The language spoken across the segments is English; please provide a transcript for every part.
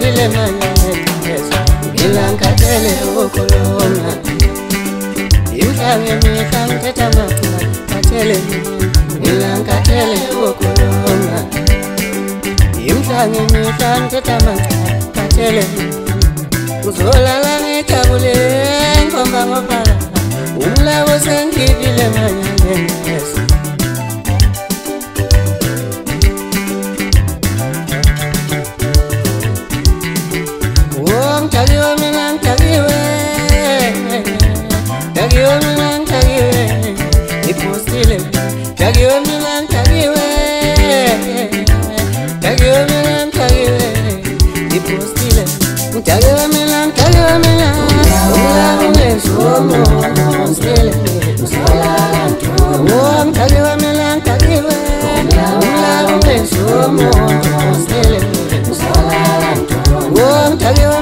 ngivile manyeza ngilangakele ukulona imhlange mihla ngithetha maphula batshele ngilangakele ukulona imhlange mihla ngithetha maphula batshele uzolala ngijabule ngomba ngophala umlawo sengivile manyeza Tagiwe milang tagiwe, tagiwe milang tagiwe, ipostile. Tagiwe milang tagiwe, tagiwe milang tagiwe, ipostile. Tagiwe milang ulang lesumo ipostile. Uang tagiwe milang tagiwe, ulang lesumo ipostile. Uang tagiwe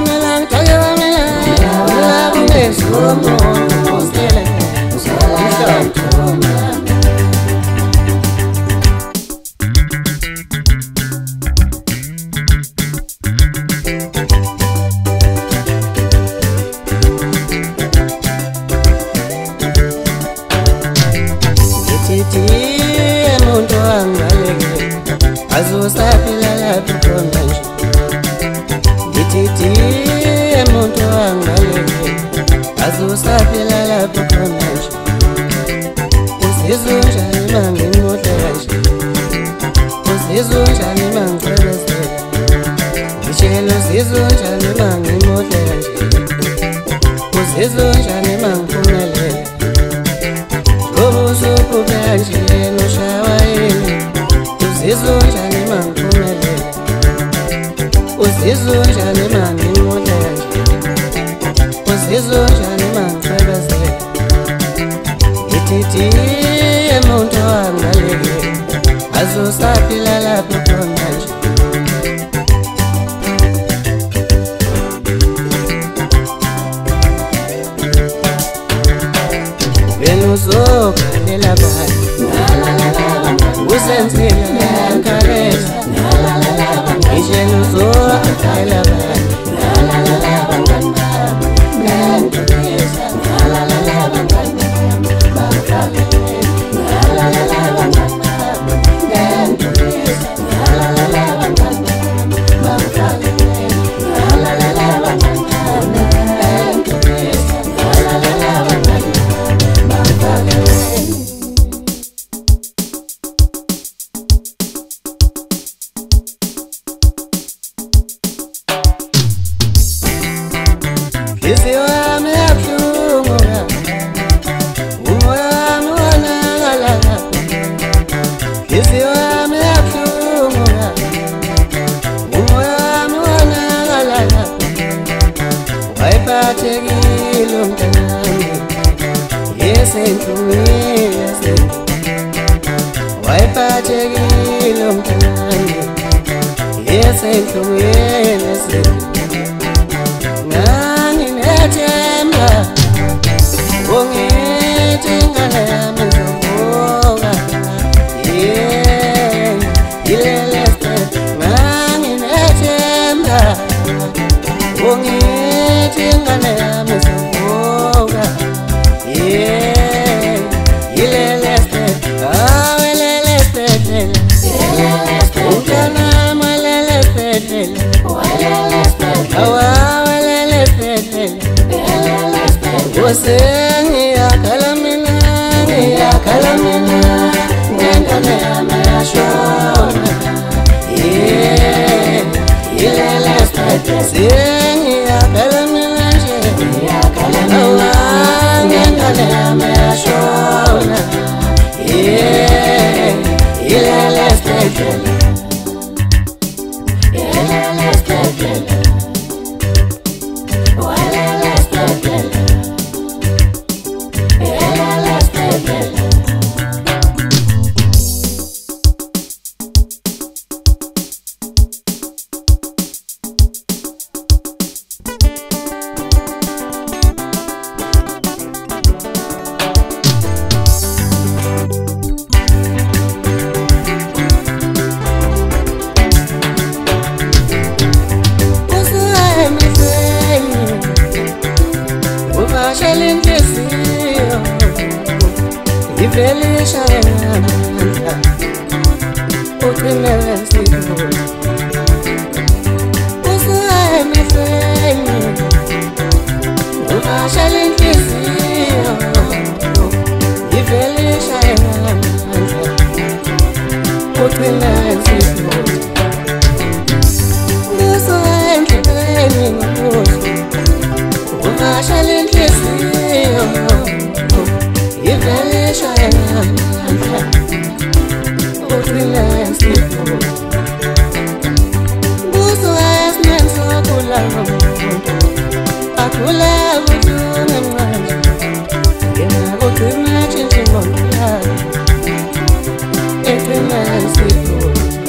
ivele ishaya amandla ugcine sipho usuka emehlweni uvashela inhliziyo ivele ishaya amandla ugcine sipho usuka endleleni ngomuso uvashela inhliziyo ivele ishaya amandla ugcine sipho usuka esimeni sokugula komuntu agula ubuhlungu emncane yena ugcina atshintshe ingqondo yakhe egcine sipho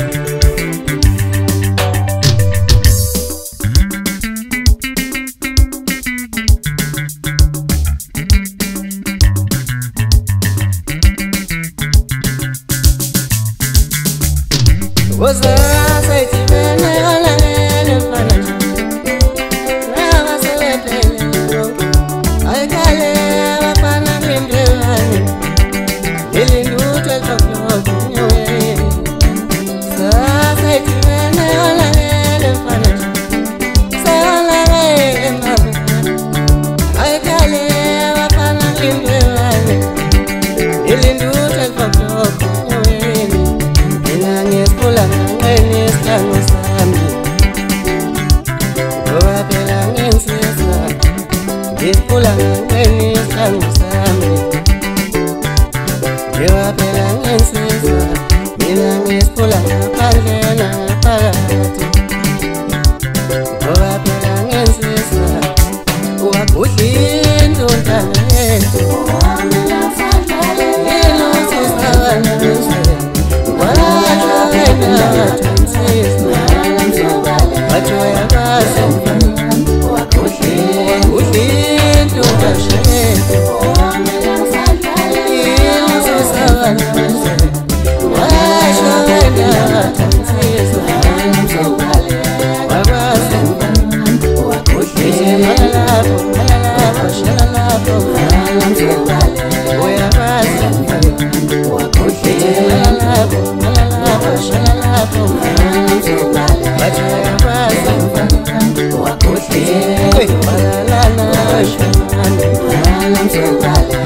was I say to me, I let finish. Now I say let I can't live up on a limb. Really do to talk away. So I say to me, I let finish. So I can't live up on a limb. Really do to talk away. Ngisipulangeni sami ngoba phela ngensizwa ngisipulangeni sami ngoba phela ngensizwa mina ngisipula ngaphandle naphakathi ngoba phela ngensizwa ungagudla intontana yethu yena sisabana Wait,